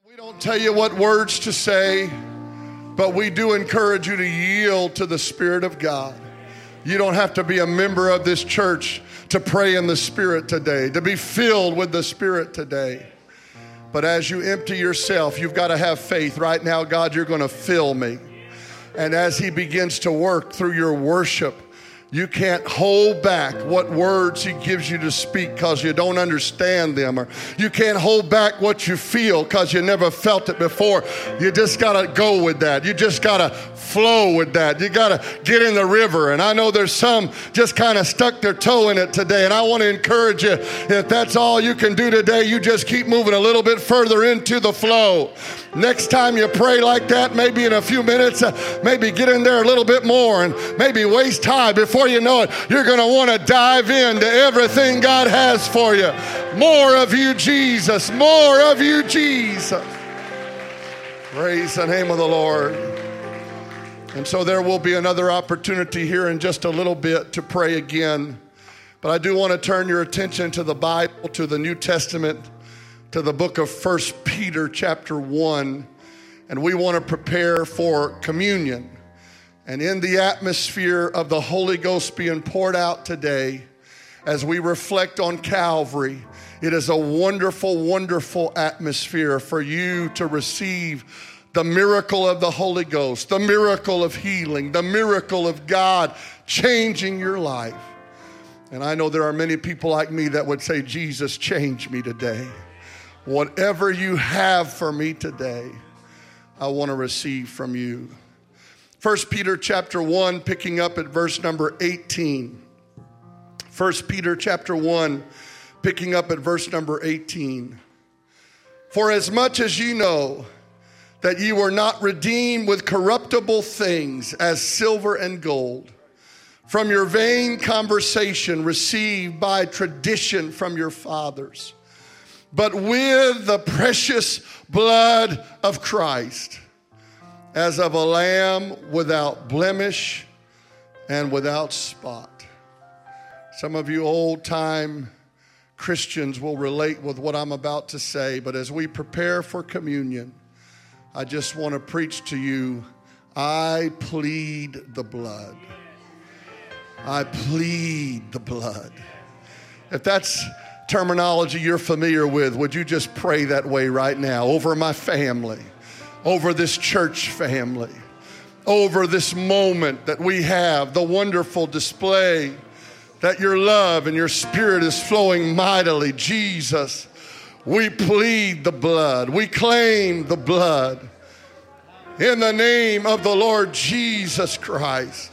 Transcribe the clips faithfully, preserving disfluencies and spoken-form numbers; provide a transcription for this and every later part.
We don't tell you what words to say, but we do encourage you to yield to the Spirit of God. You don't have to be a member of this church to pray in the Spirit today, to be filled with the Spirit today. But as you empty yourself, you've got to have faith. Right now, God, you're going to fill me. And as He begins to work through your worship, you can't hold back what words He gives you to speak because you don't understand them. Or you can't hold back what you feel because you never felt it before. You just got to go with that. You just got to flow with that. You got to get in the river. And I know there's some just kind of stuck their toe in it today. And I want to encourage you, if that's all you can do today, you just keep moving a little bit further into the flow. Next time you pray like that, maybe in a few minutes, uh, maybe get in there a little bit more and maybe waste time. Before you know it, you're going to want to dive into everything God has for you. More of you, Jesus. More of you, Jesus. Praise the name of the Lord. And so there will be another opportunity here in just a little bit to pray again. But I do want to turn your attention to the Bible, to the New Testament, to the book of First Peter chapter one. And we want to prepare for communion. And in the atmosphere of the Holy Ghost being poured out today, as we reflect on Calvary, it is a wonderful, wonderful atmosphere for you to receive the miracle of the Holy Ghost, the miracle of healing, the miracle of God changing your life. And I know there are many people like me that would say, Jesus, change me today. Whatever you have for me today, I want to receive from you. First Peter chapter one, picking up at verse number eighteen. First Peter chapter one, picking up at verse number eighteen. For as much as you know that ye were not redeemed with corruptible things as silver and gold, from your vain conversation received by tradition from your fathers, but with the precious blood of Christ, as of a lamb without blemish and without spot. Some of you old-time Christians will relate with what I'm about to say, but as we prepare for communion, I just want to preach to you, I plead the blood. I plead the blood. If that's terminology you're familiar with, would you just pray that way right now over my family, over this church family, over this moment that we have, the wonderful display that your love and your Spirit is flowing mightily. Jesus, we plead the blood. We claim the blood in the name of the Lord Jesus Christ.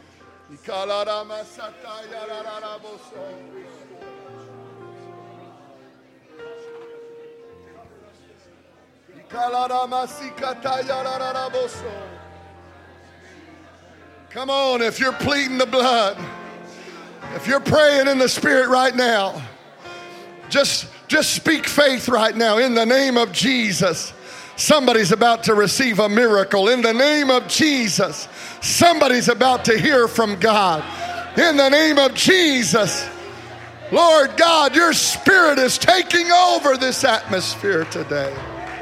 Come on, if you're pleading the blood, if you're praying in the Spirit right now, just, just speak faith right now in the name of Jesus. Somebody's about to receive a miracle. In the name of Jesus, somebody's about to hear from God. In the name of Jesus, Lord God, your Spirit is taking over this atmosphere today.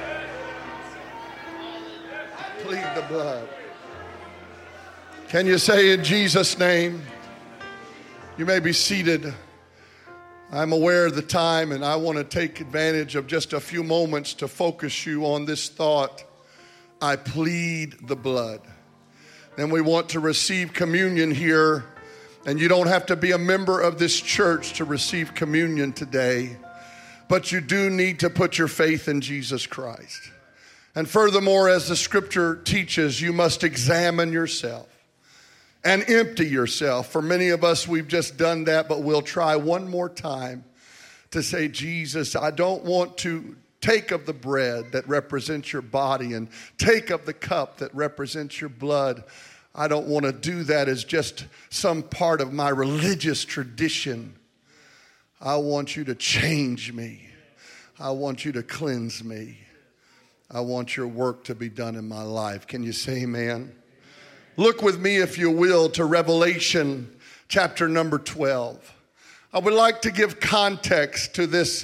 Plead the blood. Can you say in Jesus' name? You may be seated. I'm aware of the time, and I want to take advantage of just a few moments to focus you on this thought. I plead the blood. And we want to receive communion here, and you don't have to be a member of this church to receive communion today, but you do need to put your faith in Jesus Christ. And furthermore, as the scripture teaches, you must examine yourself and empty yourself. For many of us, we've just done that, but we'll try one more time to say, Jesus, I don't want to take of the bread that represents your body and take of the cup that represents your blood. I don't want to do that as just some part of my religious tradition. I want you to change me. I want you to cleanse me. I want your work to be done in my life. Can you say amen? Look with me, if you will, to Revelation chapter number twelve. I would like to give context to this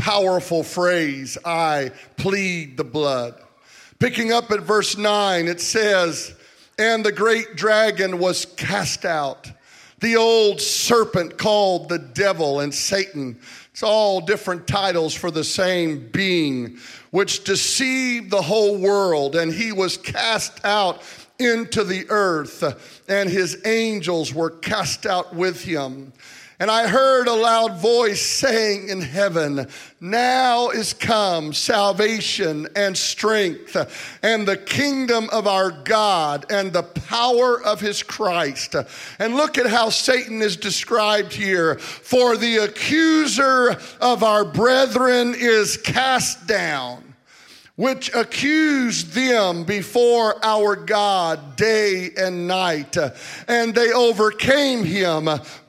powerful phrase, I plead the blood. Picking up at verse nine, it says, and the great dragon was cast out, the old serpent called the devil and Satan. It's all different titles for the same being, which deceived the whole world. And he was cast out into the earth, and his angels were cast out with him. And I heard a loud voice saying in heaven, now is come salvation and strength and the kingdom of our God and the power of his Christ. And look at how Satan is described here. For the accuser of our brethren is cast down, which accused them before our God day and night. And they overcame him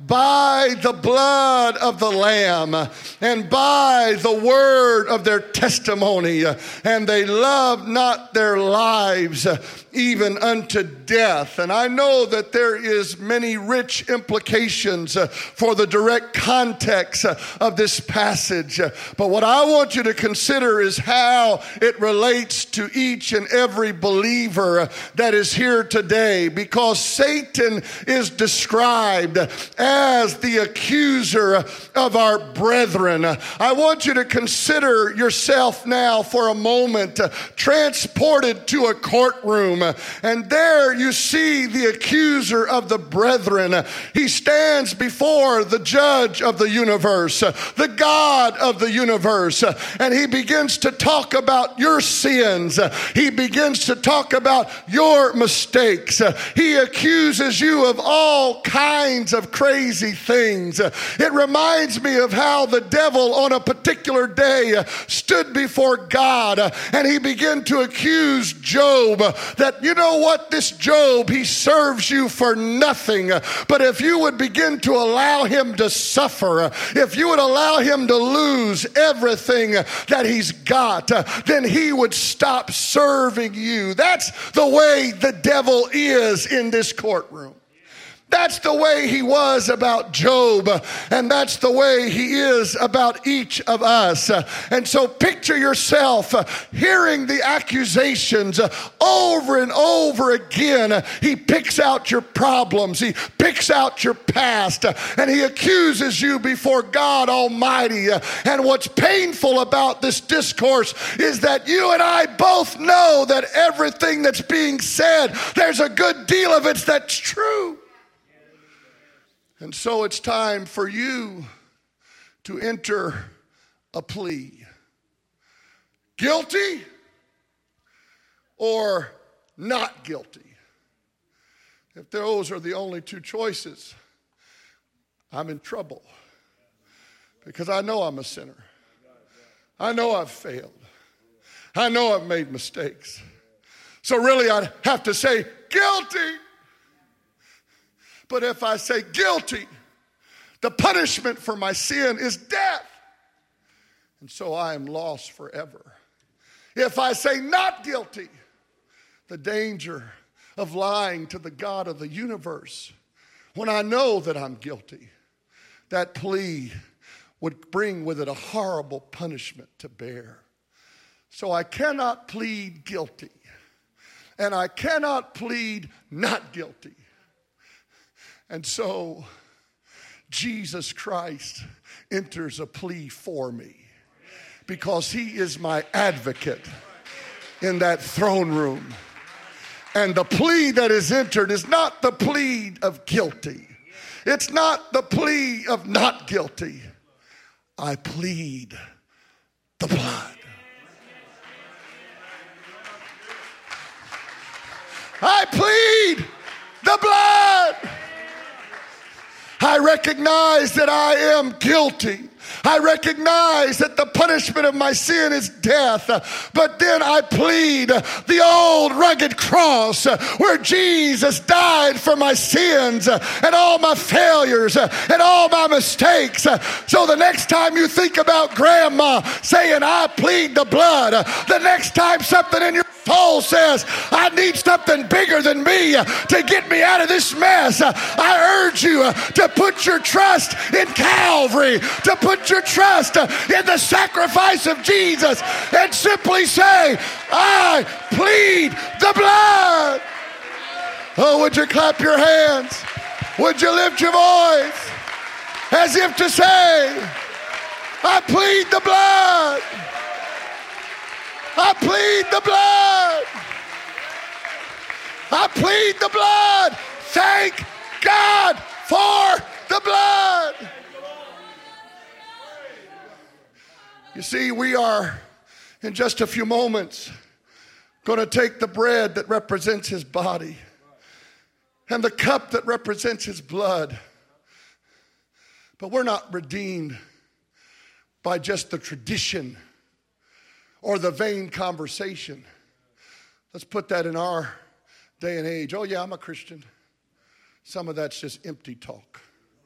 by the blood of the Lamb and by the word of their testimony. And they loved not their lives even unto death. And I know that there is many rich implications for the direct context of this passage. But what I want you to consider is how it relates to each and every believer that is here today, because Satan is described as the accuser of our brethren. I want you to consider yourself now for a moment transported to a courtroom, and there you see the accuser of the brethren. He stands before the judge of the universe, the God of the universe, and he begins to talk about your sins. He begins to talk about your mistakes. He accuses you of all kinds of crazy things. It reminds me of how the devil on a particular day stood before God, and he began to accuse Job that, you know what, this Job, he serves you for nothing. But if you would begin to allow him to suffer, if you would allow him to lose everything that he's got, then he would stop serving you. That's the way the devil is in this courtroom. That's the way he was about Job, and that's the way he is about each of us. And so picture yourself hearing the accusations over and over again. He picks out your problems. He picks out your past, and he accuses you before God Almighty. And what's painful about this discourse is that you and I both know that everything that's being said, there's a good deal of it that's true. And so it's time for you to enter a plea. Guilty or not guilty? If those are the only two choices, I'm in trouble, because I know I'm a sinner. I know I've failed. I know I've made mistakes. So really I'd have to say guilty. But if I say guilty, the punishment for my sin is death. And so I am lost forever. If I say not guilty, the danger of lying to the God of the universe when I know that I'm guilty, that plea would bring with it a horrible punishment to bear. So I cannot plead guilty, and I cannot plead not guilty. And so Jesus Christ enters a plea for me, because he is my advocate in that throne room. And the plea that is entered is not the plea of guilty. It's not the plea of not guilty. I plead the blood. I plead the blood. I recognize that I am guilty. I recognize that the punishment of my sin is death. But then I plead the old rugged cross where Jesus died for my sins and all my failures and all my mistakes. So the next time you think about grandma saying, I plead the blood, the next time something in your soul says, I need something bigger than me to get me out of this mess, I urge you to put your trust in Calvary, to put your your trust in the sacrifice of Jesus and simply say, I plead the blood. Oh, would you clap your hands? Would you lift your voice as if to say, I plead the blood. I plead the blood. I plead the blood. Thank God for the blood. You see, we are in just a few moments going to take the bread that represents his body and the cup that represents his blood. But we're not redeemed by just the tradition or the vain conversation. Let's put that in our day and age. Oh yeah, I'm a Christian. Some of that's just empty talk.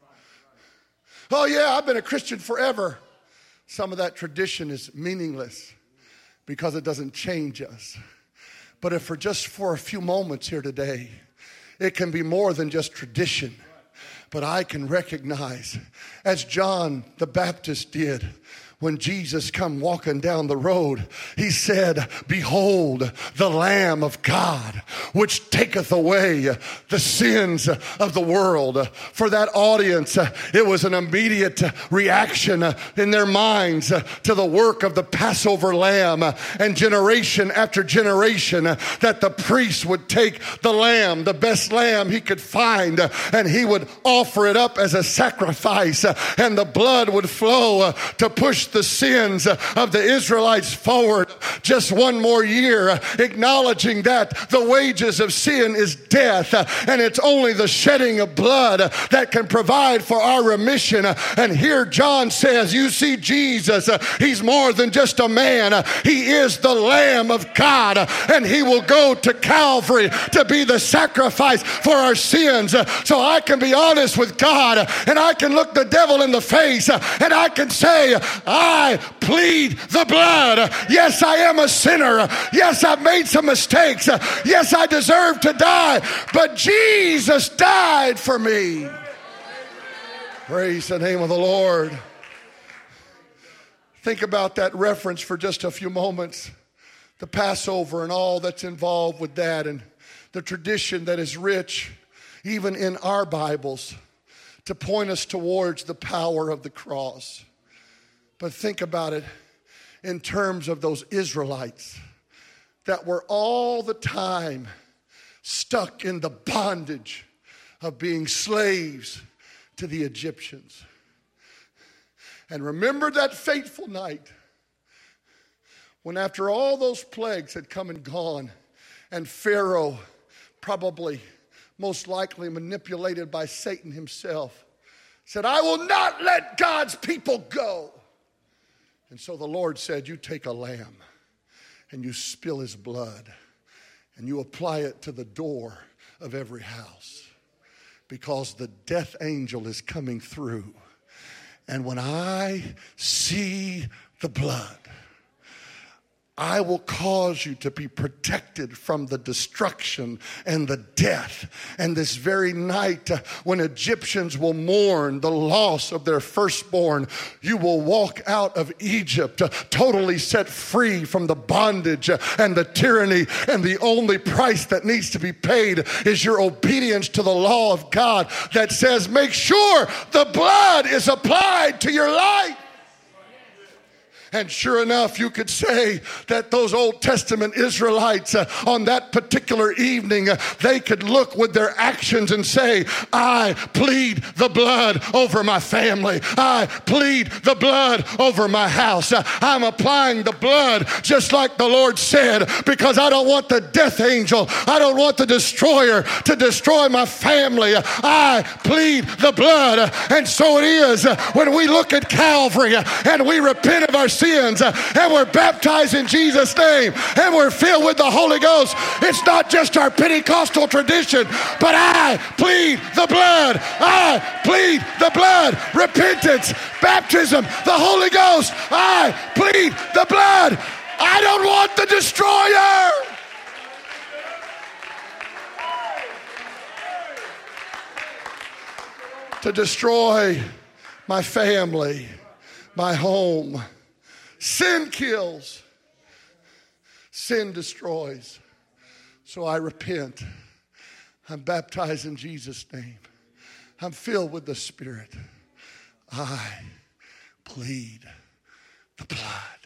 Oh yeah, I've been a Christian forever. Some of that tradition is meaningless because it doesn't change us. But if for just for a few moments here today, it can be more than just tradition. But I can recognize, as John the Baptist did, when Jesus come walking down the road, he said, behold, the Lamb of God, which taketh away the sins of the world. For that audience, it was an immediate reaction in their minds to the work of the Passover lamb, and generation after generation that the priest would take the lamb, the best lamb he could find, and he would offer it up as a sacrifice, and the blood would flow to push the sins of the Israelites forward just one more year, acknowledging that the wages of sin is death, and it's only the shedding of blood that can provide for our remission. And here John says, you see Jesus, he's more than just a man. He is the Lamb of God, and he will go to Calvary to be the sacrifice for our sins. So I can be honest with God, and I can look the devil in the face, and I can say, I plead the blood. Yes, I am a sinner. Yes, I've made some mistakes. Yes, I deserve to die, but Jesus died for me. Praise the name of the Lord. Think about that reference for just a few moments. The Passover and all that's involved with that, and the tradition that is rich even in our Bibles to point us towards the power of the cross. But think about it in terms of those Israelites that were all the time stuck in the bondage of being slaves to the Egyptians. And remember that fateful night when, after all those plagues had come and gone, and Pharaoh, probably most likely manipulated by Satan himself, said, I will not let God's people go. And so the Lord said, you take a lamb and you spill his blood and you apply it to the door of every house, because the death angel is coming through. And when I see the blood, I will cause you to be protected from the destruction and the death. And this very night, uh, when Egyptians will mourn the loss of their firstborn, you will walk out of Egypt uh, totally set free from the bondage uh, and the tyranny. And the only price that needs to be paid is your obedience to the law of God that says, make sure the blood is applied to your life. And sure enough, you could say that those Old Testament Israelites uh, on that particular evening, uh, they could look with their actions and say, I plead the blood over my family. I plead the blood over my house. Uh, I'm applying the blood just like the Lord said, because I don't want the death angel, I don't want the destroyer to destroy my family. Uh, I plead the blood. Uh, and so it is uh, when we look at Calvary uh, and we repent of our sins uh, and we're baptized in Jesus' name and we're filled with the Holy Ghost. It's not just our Pentecostal tradition, but I plead the blood. I plead the blood. Repentance, baptism, the Holy Ghost. I plead the blood. I don't want the destroyer. To destroy my family, my home. Sin kills. Sin destroys. So I repent. I'm baptized in Jesus' name. I'm filled with the Spirit. I plead the blood.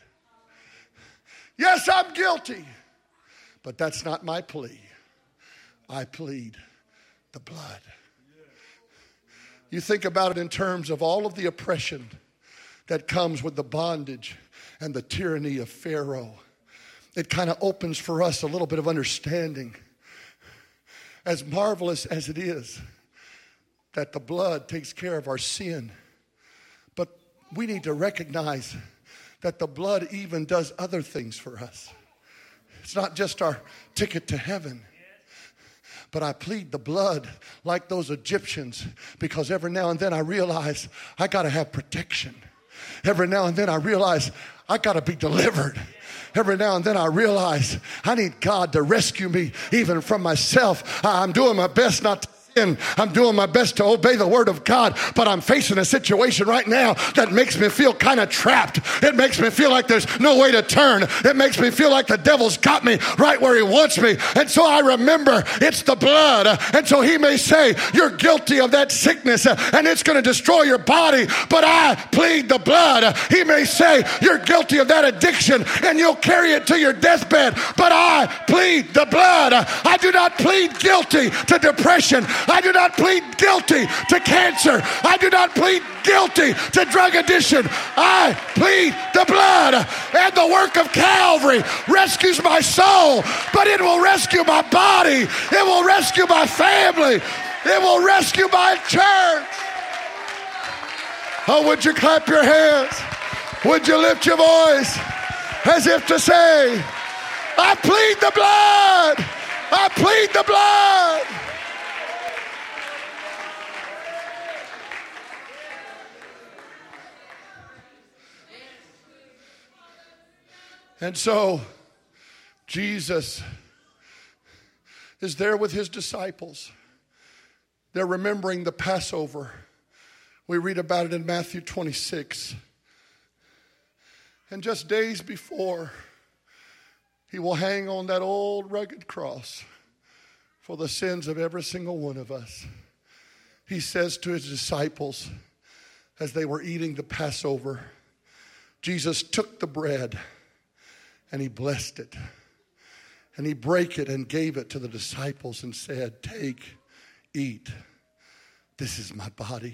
Yes, I'm guilty, but that's not my plea. I plead the blood. You think about it in terms of all of the oppression that comes with the bondage and the tyranny of Pharaoh. It kind of opens for us a little bit of understanding. As marvelous as it is that the blood takes care of our sin, but we need to recognize that the blood even does other things for us. It's not just our ticket to heaven. But I plead the blood like those Egyptians, because every now and then I realize I got to have protection. Every now and then I realize I got to be delivered. Every now and then I realize I need God to rescue me even from myself. I'm doing my best not to sin. I'm doing my best to obey the word of God, but I'm facing a situation right now that makes me feel kind of trapped. It makes me feel like there's no way to turn. It makes me feel like the devil's got me right where he wants me. And so I remember it's the blood. And so he may say, you're guilty of that sickness and it's going to destroy your body, but I plead the blood. He may say, you're guilty of that addiction and you'll carry it to your deathbed, but I plead the blood. I do not plead guilty to depression. I do not plead guilty to cancer. I do not plead guilty to drug addiction. I plead the blood. And the work of Calvary rescues my soul, but it will rescue my body. It will rescue my family. It will rescue my church. Oh, would you clap your hands? Would you lift your voice as if to say, I plead the blood. I plead the blood. And so Jesus is there with his disciples. They're remembering the Passover. We read about it in Matthew twenty-six. And just days before, he will hang on that old rugged cross for the sins of every single one of us. He says to his disciples as they were eating the Passover, Jesus took the bread and he blessed it. And he brake it and gave it to the disciples and said, take, eat. This is my body.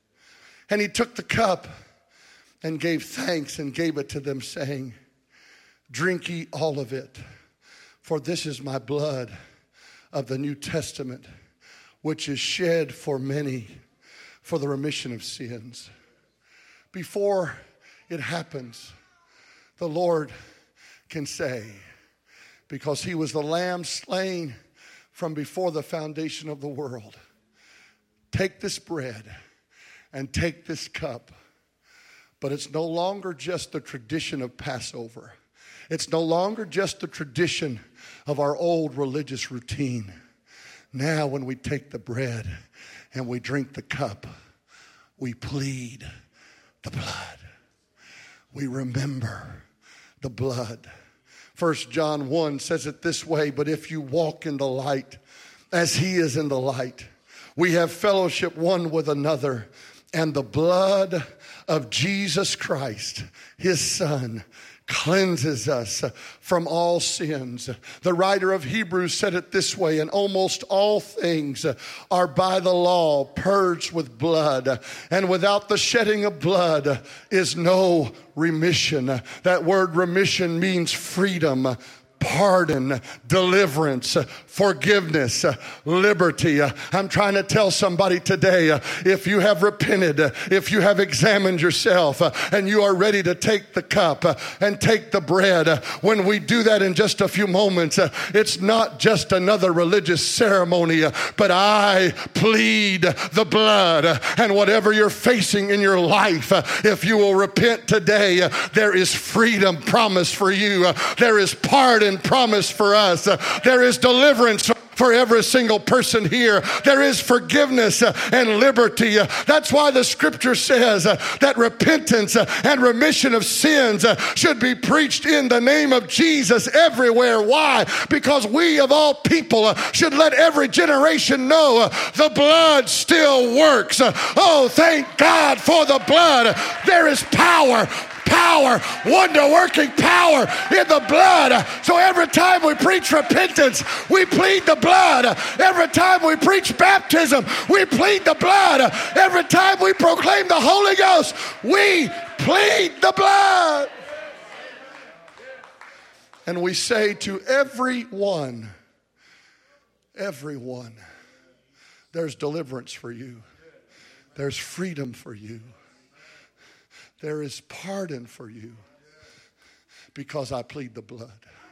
And he took the cup and gave thanks and gave it to them, saying, drink ye all of it, for this is my blood of the New Testament, which is shed for many for the remission of sins. Before it happens, the Lord can say, because he was the lamb slain from before the foundation of the world, take this bread and take this cup. But it's no longer just the tradition of Passover. It's no longer just the tradition of our old religious routine. Now when we take the bread and we drink the cup, we plead the blood. We remember the blood. First John one says it this way, but if you walk in the light as he is in the light, we have fellowship one with another, and the blood of Jesus Christ, his Son, cleanses us from all sins. The writer of Hebrews said it this way, and almost all things are by the law purged with blood, and without the shedding of blood is no remission. That word remission means freedom, pardon, deliverance, forgiveness, liberty. I'm trying to tell somebody today, if you have repented, if you have examined yourself, and you are ready to take the cup and take the bread, when we do that in just a few moments, it's not just another religious ceremony, but I plead the blood. And whatever you're facing in your life, if you will repent today, there is freedom promised for you. There is pardon promised for us. There is deliverance for every single person here. There is forgiveness and liberty. That's why the scripture says that repentance and remission of sins should be preached in the name of Jesus everywhere. Why? Because we of all people should let every generation know the blood still works. Oh, thank God for the blood. There is power. Power, wonder-working power in the blood. So every time we preach repentance, we plead the blood. Every time we preach baptism, we plead the blood. Every time we proclaim the Holy Ghost, we plead the blood. And we say to everyone, everyone, there's deliverance for you. There's freedom for you. There is pardon for you because I plead the blood.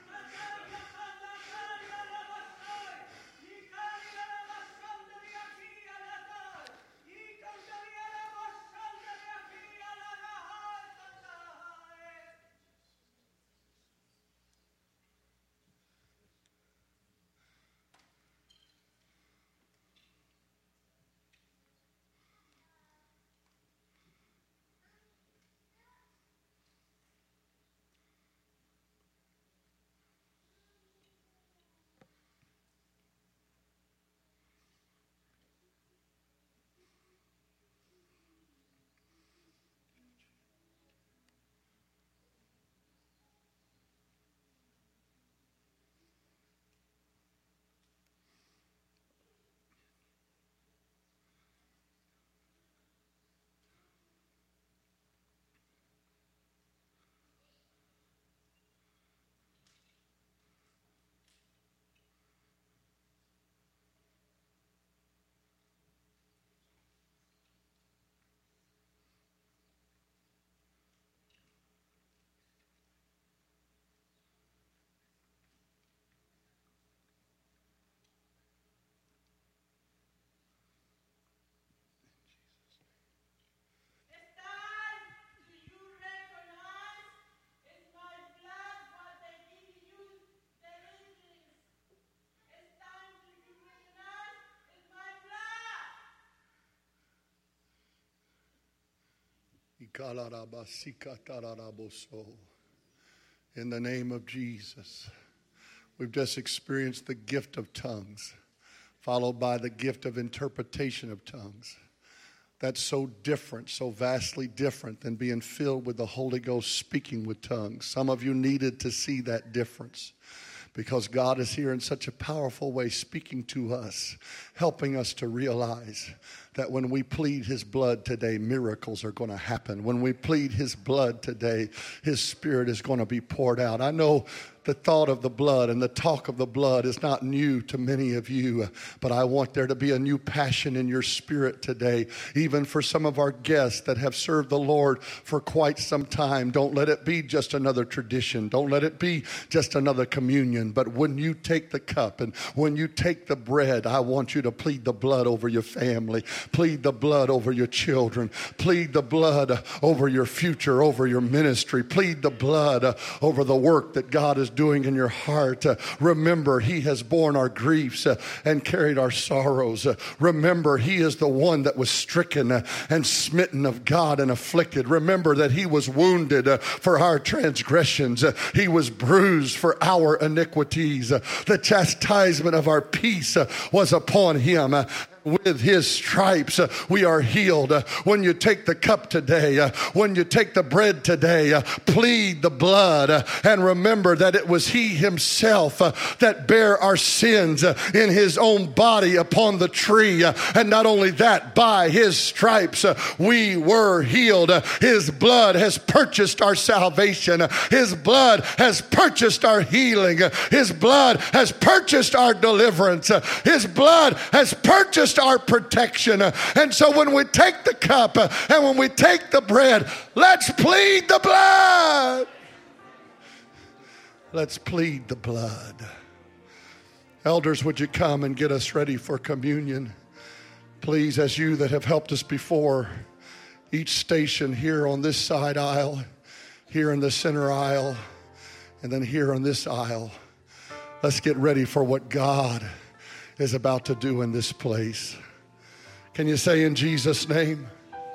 In the name of Jesus, we've just experienced the gift of tongues, followed by the gift of interpretation of tongues. That's so different, so vastly different than being filled with the Holy Ghost speaking with tongues. Some of you needed to see that difference, because God is here in such a powerful way speaking to us, helping us to realize that when we plead his blood today, miracles are going to happen. When we plead his blood today, his Spirit is going to be poured out. I know the thought of the blood and the talk of the blood is not new to many of you, but I want there to be a new passion in your spirit today, even for some of our guests that have served the Lord for quite some time. Don't let it be just another tradition. Don't let it be just another communion. But when you take the cup and when you take the bread, I want you to plead the blood over your family. Plead the blood over your children. Plead the blood over your future, over your ministry. Plead the blood over the work that God is doing in your heart. Uh, remember, he has borne our griefs uh, and carried our sorrows. Uh, remember, he is the one that was stricken uh, and smitten of God and afflicted. Remember that he was wounded uh, for our transgressions. Uh, he was bruised for our iniquities. Uh, the chastisement of our peace uh, was upon him. Uh, With his stripes, uh, we are healed. Uh, when you take the cup today, uh, when you take the bread today, uh, plead the blood uh, and remember that it was he himself uh, that bare our sins uh, in his own body upon the tree. Uh, and not only that, by his stripes, uh, we were healed. Uh, his blood has purchased our salvation. Uh, his blood has purchased our healing. Uh, his blood has purchased our deliverance. Uh, his blood has purchased our protection. And so when we take the cup and when we take the bread, let's plead the blood. Let's plead the blood. Elders, would you come and get us ready for communion? Please, as you that have helped us before, each station here on this side aisle, here in the center aisle, and then here on this aisle, let's get ready for what God is about to do in this place. Can you say in Jesus' name?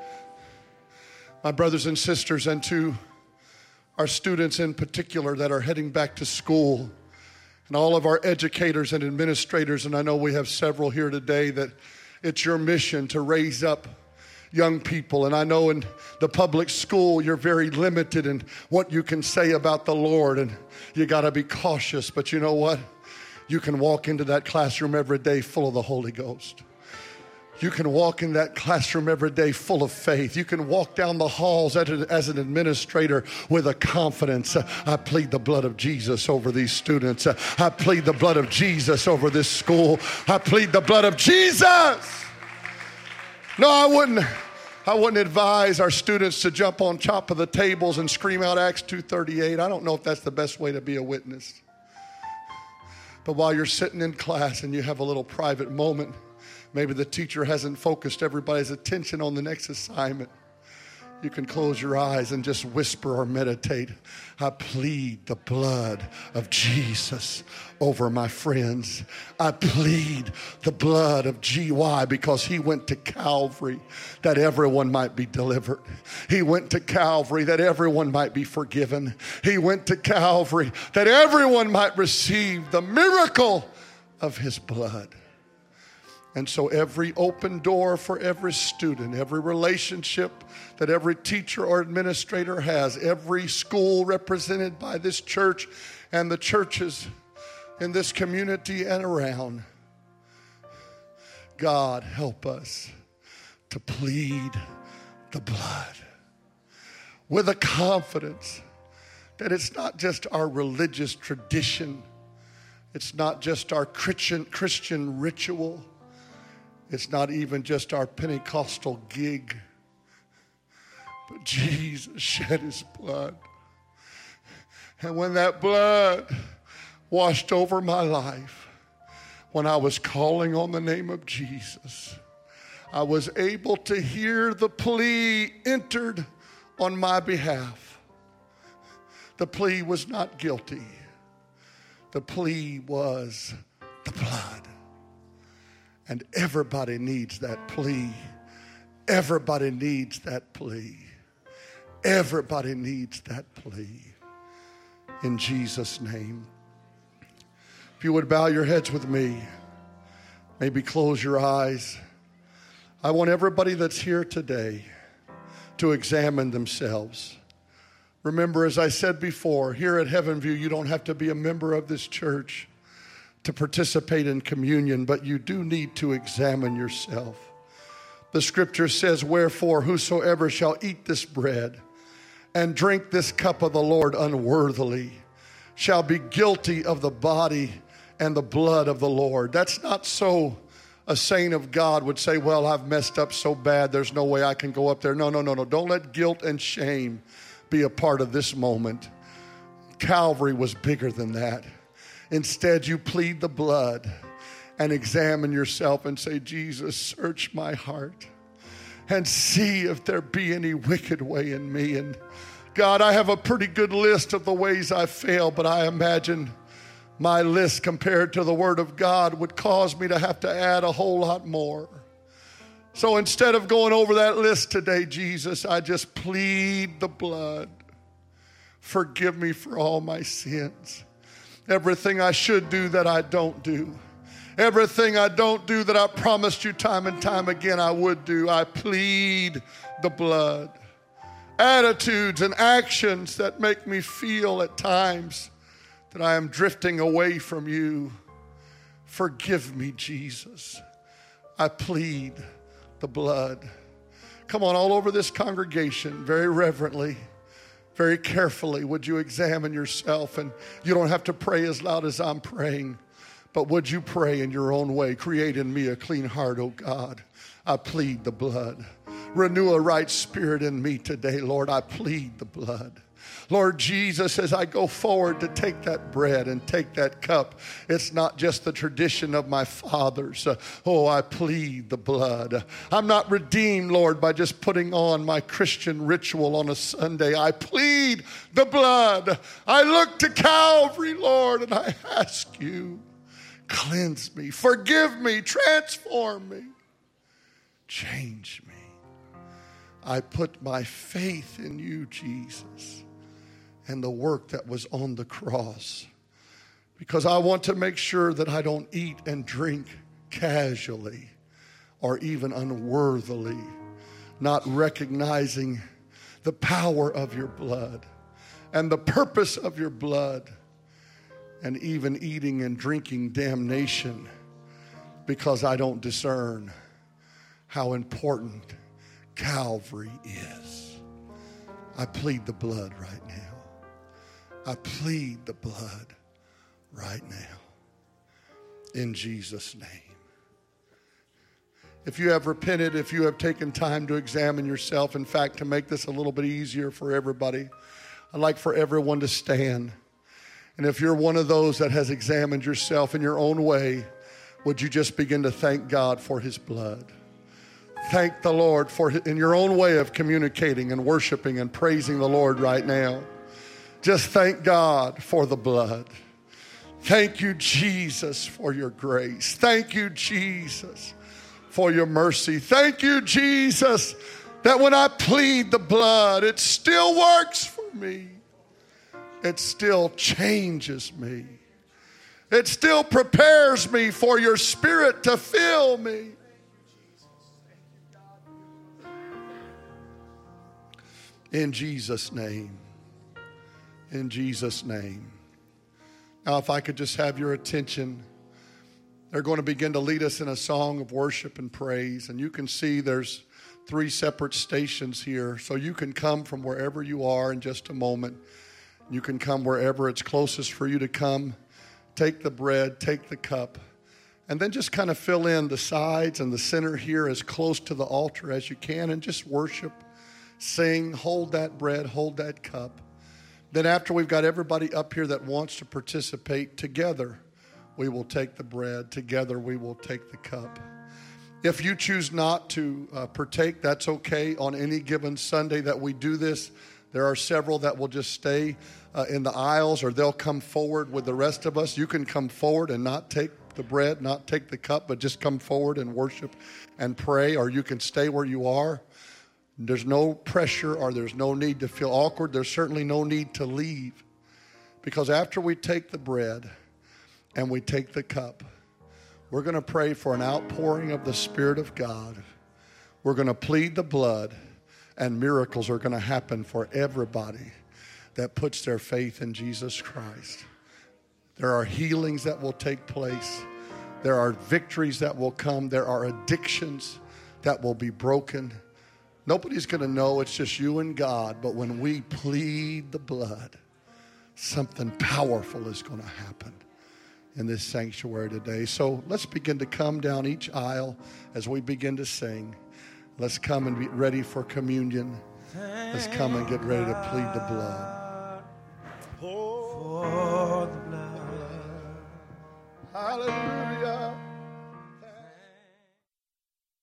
My brothers and sisters, and to our students in particular that are heading back to school, and all of our educators and administrators, and I know we have several here today, that it's your mission to raise up young people. And I know in the public school, you're very limited in what you can say about the Lord, and you got to be cautious. But you know what? You can walk into that classroom every day full of the Holy Ghost. You can walk in that classroom every day full of faith. You can walk down the halls as an administrator with a confidence. I plead the blood of Jesus over these students. I plead the blood of Jesus over this school. I plead the blood of Jesus. No, I wouldn't. I wouldn't advise our students to jump on top of the tables and scream out Acts two thirty-eight. I don't know if that's the best way to be a witness. But while you're sitting in class and you have a little private moment, maybe the teacher hasn't focused everybody's attention on the next assignment, you can close your eyes and just whisper or meditate. I plead the blood of Jesus over my friends. I plead the blood of G Y because he went to Calvary that everyone might be delivered. He went to Calvary that everyone might be forgiven. He went to Calvary that everyone might receive the miracle of his blood. And so every open door for every student, every relationship that every teacher or administrator has, every school represented by this church and the churches in this community and around, God, help us to plead the blood with a confidence that it's not just our religious tradition, it's not just our Christian, Christian ritual, it's not even just our Pentecostal gig, but Jesus shed his blood. And when that blood washed over my life, when I was calling on the name of Jesus, I was able to hear the plea entered on my behalf. The plea was not guilty. The plea was the blood. And everybody needs that plea. Everybody needs that plea. Everybody needs that plea. In Jesus' name. If you would bow your heads with me, maybe close your eyes. I want everybody that's here today to examine themselves. Remember, as I said before, here at Heaven View, you don't have to be a member of this church to participate in communion, but you do need to examine yourself. The scripture says, wherefore whosoever shall eat this bread and drink this cup of the Lord unworthily shall be guilty of the body and the blood of the Lord. That's not so a saint of God would say, well, I've messed up so bad, there's no way I can go up there. No, no, no, no. Don't let guilt and shame be a part of this moment. Calvary was bigger than that. Instead, you plead the blood and examine yourself and say, Jesus, search my heart and see if there be any wicked way in me. And God, I have a pretty good list of the ways I fail, but I imagine my list compared to the Word of God would cause me to have to add a whole lot more. So instead of going over that list today, Jesus, I just plead the blood. Forgive me for all my sins. Everything I should do that I don't do. Everything I don't do that I promised you time and time again I would do. I plead the blood. Attitudes and actions that make me feel at times that I am drifting away from you. Forgive me, Jesus. I plead the blood. Come on, all over this congregation, very reverently, very carefully, would you examine yourself? And you don't have to pray as loud as I'm praying, but would you pray in your own way? Create in me a clean heart, oh God. I plead the blood. Renew a right spirit in me today, Lord. I plead the blood. Lord Jesus, as I go forward to take that bread and take that cup, it's not just the tradition of my fathers. Uh, oh, I plead the blood. I'm not redeemed, Lord, by just putting on my Christian ritual on a Sunday. I plead the blood. I look to Calvary, Lord, and I ask you, cleanse me, forgive me, transform me, change me. I put my faith in you, Jesus, and the work that was on the cross, because I want to make sure that I don't eat and drink casually or even unworthily, not recognizing the power of your blood and the purpose of your blood, and even eating and drinking damnation because I don't discern how important Calvary is. I plead the blood right now. I plead the blood right now in Jesus' name. If you have repented, if you have taken time to examine yourself, in fact, to make this a little bit easier for everybody, I'd like for everyone to stand. And if you're one of those that has examined yourself in your own way, would you just begin to thank God for his blood? Thank the Lord for his, in your own way of communicating and worshiping and praising the Lord right now. Just thank God for the blood. Thank you, Jesus, for your grace. Thank you, Jesus, for your mercy. Thank you, Jesus, that when I plead the blood, it still works for me. It still changes me. It still prepares me for your Spirit to fill me. In Jesus' name. In Jesus' name. Now, if I could just have your attention. They're going to begin to lead us in a song of worship and praise. And you can see there's three separate stations here. So you can come from wherever you are in just a moment. You can come wherever it's closest for you to come. Take the bread, take the cup, and then just kind of fill in the sides and the center here as close to the altar as you can, and just worship, sing, hold that bread, hold that cup. Then after we've got everybody up here that wants to participate, together we will take the bread, together we will take the cup. If you choose not to uh, partake, that's okay. On any given Sunday that we do this, there are several that will just stay uh, in the aisles, or they'll come forward with the rest of us. You can come forward and not take the bread, not take the cup, but just come forward and worship and pray, or you can stay where you are. There's no pressure, or there's no need to feel awkward. There's certainly no need to leave, because after we take the bread and we take the cup, we're going to pray for an outpouring of the Spirit of God. We're going to plead the blood, and miracles are going to happen for everybody that puts their faith in Jesus Christ. There are healings that will take place. There are victories that will come. There are addictions that will be broken. Nobody's going to know. It's just you and God. But when we plead the blood, something powerful is going to happen in this sanctuary today. So let's begin to come down each aisle as we begin to sing. Let's come and be ready for communion. Let's come and get ready to plead the blood. For the blood. Hallelujah.